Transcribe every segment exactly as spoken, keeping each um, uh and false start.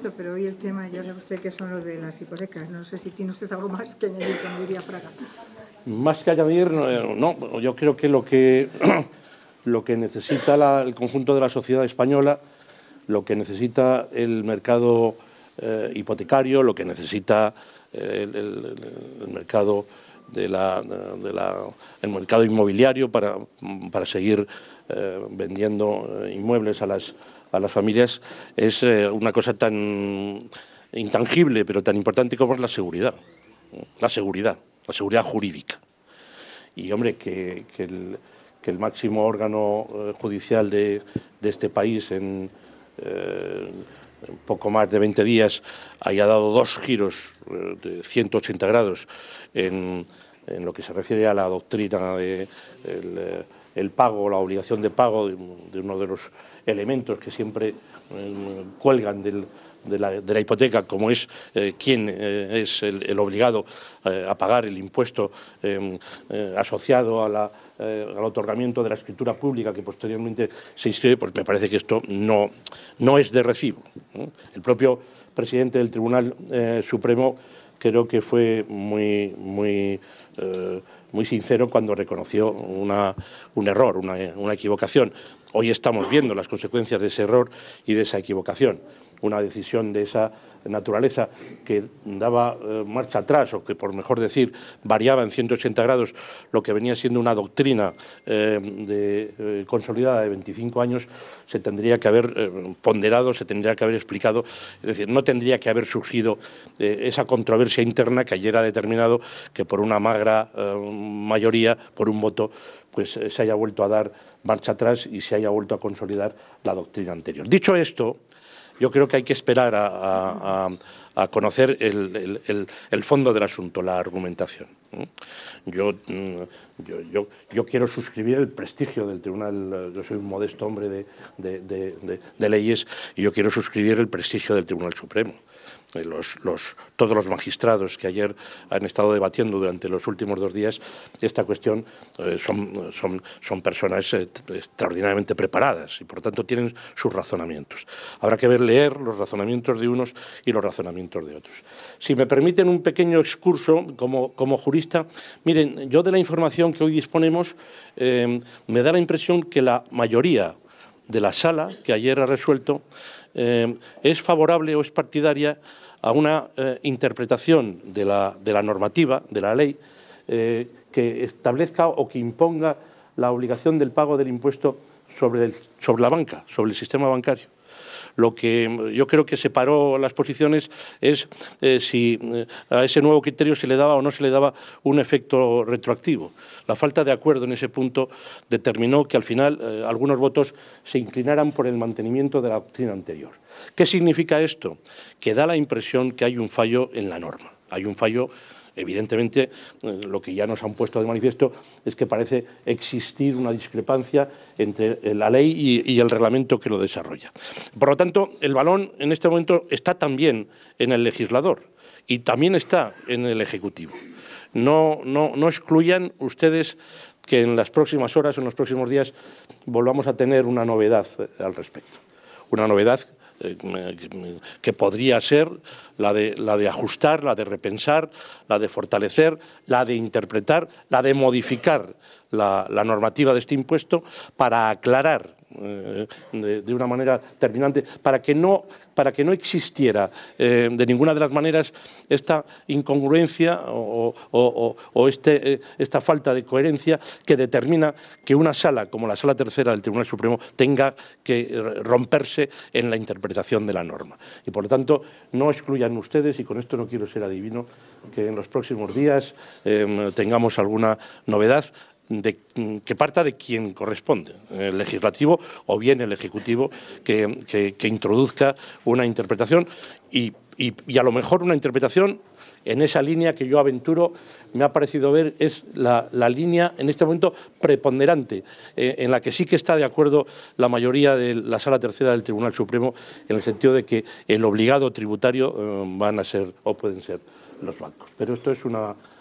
visto, pero hoy el tema, ya sabe usted que son los de las hipotecas. No sé si tiene usted algo más que añadir, como diría Fraga. Más que añadir, no, no yo creo que lo que, lo que necesita la, el conjunto de la sociedad española, lo que necesita el mercado eh, hipotecario, lo que necesita eh, el, el, el mercado de la, de la, el mercado inmobiliario para, para seguir eh, vendiendo inmuebles a las, a las familias, es eh, una cosa tan intangible, pero tan importante como es la seguridad. La seguridad, la seguridad jurídica. Y, hombre, que, que, el, que el máximo órgano eh, judicial de, de este país en eh, poco más de veinte días haya dado dos giros eh, de ciento ochenta grados en, en lo que se refiere a la doctrina de el, el pago, la obligación de pago de, de uno de los elementos que siempre eh, cuelgan del De la, de la hipoteca, como es eh, quién eh, es el, el obligado eh, a pagar el impuesto eh, eh, asociado a la, eh, al otorgamiento de la escritura pública que posteriormente se inscribe, pues me parece que esto no, no es de recibo, ¿eh? El propio presidente del Tribunal eh, Supremo creo que fue muy, muy, eh, muy sincero cuando reconoció una, un error, una, una equivocación. Hoy estamos viendo las consecuencias de ese error y de esa equivocación. Una decisión de esa naturaleza que daba eh, marcha atrás, o que, por mejor decir, variaba en ciento ochenta grados lo que venía siendo una doctrina eh, de, eh, consolidada de veinticinco años, se tendría que haber eh, ponderado, se tendría que haber explicado, es decir, no tendría que haber surgido eh, esa controversia interna que ayer ha determinado que por una magra eh, mayoría, por un voto, pues eh, se haya vuelto a dar marcha atrás y se haya vuelto a consolidar la doctrina anterior. Dicho esto, yo creo que hay que esperar a, a, a conocer el, el, el, el fondo del asunto, la argumentación. Yo, yo, yo, yo quiero suscribir el prestigio del Tribunal, yo soy un modesto hombre de, de, de, de, de leyes, y yo quiero suscribir el prestigio del Tribunal Supremo. Los, los, todos los magistrados que ayer han estado debatiendo durante los últimos dos días esta cuestión eh, son, son, son personas eh, extraordinariamente preparadas y, por lo tanto, tienen sus razonamientos. Habrá que ver, leer los razonamientos de unos y los razonamientos de otros. Si me permiten un pequeño excurso como, como jurista, miren, yo de la información que hoy disponemos eh, me da la impresión que la mayoría de la sala que ayer ha resuelto eh, es favorable o es partidaria a una eh, interpretación de la, de la normativa, de la ley, eh, que establezca o que imponga la obligación del pago del impuesto sobre, el, sobre la banca, sobre el sistema bancario. Lo que yo creo que separó las posiciones es eh, si eh, a ese nuevo criterio se le daba o no se le daba un efecto retroactivo. La falta de acuerdo en ese punto determinó que al final eh, algunos votos se inclinaran por el mantenimiento de la doctrina anterior. ¿Qué significa esto? Que da la impresión que hay un fallo en la norma. Hay un fallo. Evidentemente, eh, lo que ya nos han puesto de manifiesto es que parece existir una discrepancia entre la ley y, y el reglamento que lo desarrolla. Por lo tanto, el balón en este momento está también en el legislador y también está en el Ejecutivo. No, no, no excluyan ustedes que en las próximas horas, en los próximos días, volvamos a tener una novedad al respecto. Una novedad que podría ser la de, la de ajustar, la de repensar, la de fortalecer, la de interpretar, la de modificar la, la normativa de este impuesto para aclarar eh, de, de una manera terminante, para que no, para que no existiera eh, de ninguna de las maneras esta incongruencia o, o, o, o este, eh, esta falta de coherencia que determina que una sala como la Sala Tercera del Tribunal Supremo tenga que romperse en la interpretación de la norma. Y, por lo tanto, no excluyan ustedes, y con esto no quiero ser adivino, que en los próximos días eh, tengamos alguna novedad de, que parta de quien corresponde, el legislativo o bien el ejecutivo, que, que, que introduzca una interpretación y, y, y a lo mejor una interpretación en esa línea que yo aventuro, me ha parecido ver, es la, la línea en este momento preponderante, eh, en la que sí que está de acuerdo la mayoría de la Sala Tercera del Tribunal Supremo, en el sentido de que el obligado tributario eh, van a ser o pueden ser los bancos. Pero esto es una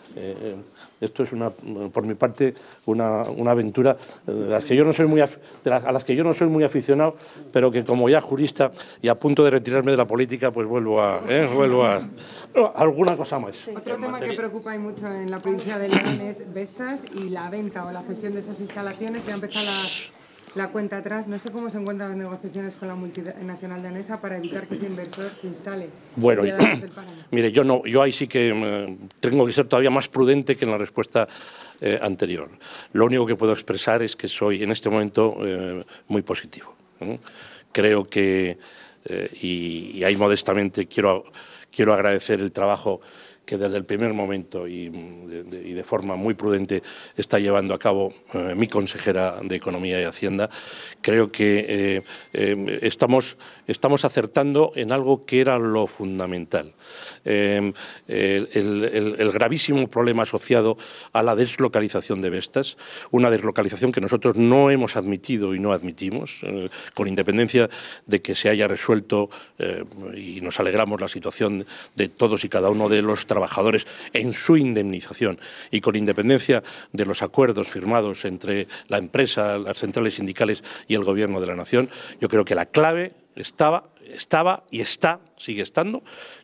Eh, esto es, una, por mi parte, una, una aventura de las que yo no soy muy af, de las, a las que yo no soy muy aficionado, pero que como ya jurista y a punto de retirarme de la política, pues vuelvo a, eh, vuelvo a, a alguna cosa más. Sí. Otro tema materia. que preocupa y mucho en la provincia de León es Vestas y la venta o la cesión de esas instalaciones. Ya empezó la... La cuenta atrás, no sé cómo se encuentran las negociaciones con la multinacional danesa para evitar que ese inversor se instale. Bueno, mire, yo no, yo ahí sí que eh, tengo que ser todavía más prudente que en la respuesta eh, anterior. Lo único que puedo expresar es que soy en este momento eh, muy positivo. ¿eh? Creo que, eh, y, y ahí modestamente quiero, quiero agradecer el trabajo que desde el primer momento y de, de, y de forma muy prudente está llevando a cabo eh, mi consejera de Economía y Hacienda. Creo que eh, eh, estamos, estamos acertando en algo que era lo fundamental. Eh, el, el, el gravísimo problema asociado a la deslocalización de Vestas, una deslocalización que nosotros no hemos admitido y no admitimos, eh, con independencia de que se haya resuelto, eh, y nos alegramos la situación de todos y cada uno de los trabajadores en su indemnización y con independencia de los acuerdos firmados entre la empresa, las centrales sindicales y el Gobierno de la Nación. Yo creo que la clave estaba, estaba y está, sigue estando,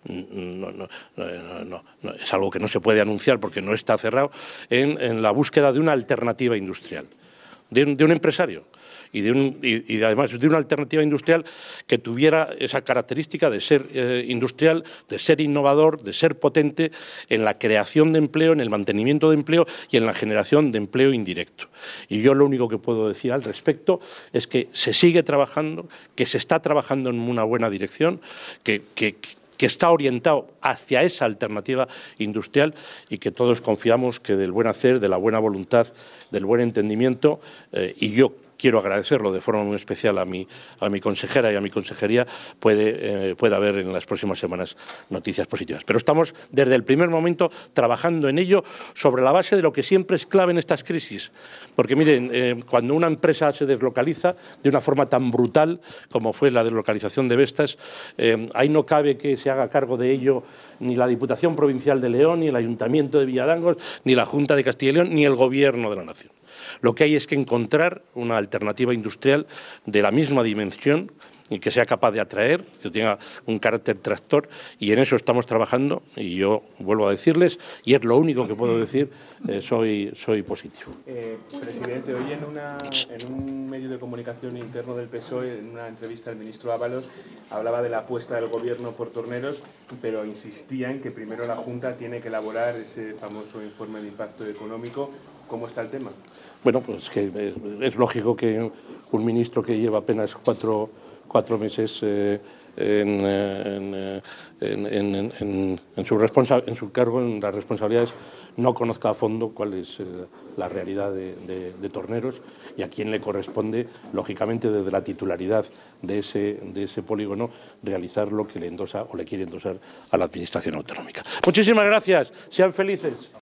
no, no, no, no, no, es algo que no se puede anunciar porque no está cerrado, en, en la búsqueda de una alternativa industrial, de un, de un empresario. Y, de un, y, y además de una alternativa industrial que tuviera esa característica de ser eh, industrial, de ser innovador, de ser potente en la creación de empleo, en el mantenimiento de empleo y en la generación de empleo indirecto. Y yo lo único que puedo decir al respecto es que se sigue trabajando, que se está trabajando en una buena dirección, que, que, que está orientado hacia esa alternativa industrial y que todos confiamos que del buen hacer, de la buena voluntad, del buen entendimiento, eh, y yo quiero agradecerlo de forma muy especial a mi, a mi consejera y a mi consejería, puede, eh, puede haber en las próximas semanas noticias positivas. Pero estamos desde el primer momento trabajando en ello sobre la base de lo que siempre es clave en estas crisis. Porque miren, eh, cuando una empresa se deslocaliza de una forma tan brutal como fue la deslocalización de Vestas, eh, ahí no cabe que se haga cargo de ello ni la Diputación Provincial de León, ni el Ayuntamiento de Villadangos, ni la Junta de Castilla y León, ni el Gobierno de la Nación. Lo que hay es que encontrar una alternativa industrial de la misma dimensión y que sea capaz de atraer, que tenga un carácter tractor, y en eso estamos trabajando, y yo vuelvo a decirles, y es lo único que puedo decir, eh, soy, soy positivo. Eh, presidente, hoy en, una, en un medio de comunicación interno del P S O E, en una entrevista al ministro Ábalos, hablaba de la apuesta del Gobierno por Torneros, pero insistía en que primero la Junta tiene que elaborar ese famoso informe de impacto económico. ¿Cómo está el tema? Bueno, pues que es, es lógico que un ministro que lleva apenas cuatro... cuatro meses eh, en, en, en, en, en, en, su responsa en su cargo, en las responsabilidades, no conozca a fondo cuál es eh, la realidad de, de, de Torneros y a quién le corresponde, lógicamente, desde la titularidad de ese, de ese polígono, realizar lo que le endosa o le quiere endosar a la Administración autonómica. Muchísimas gracias. Sean felices.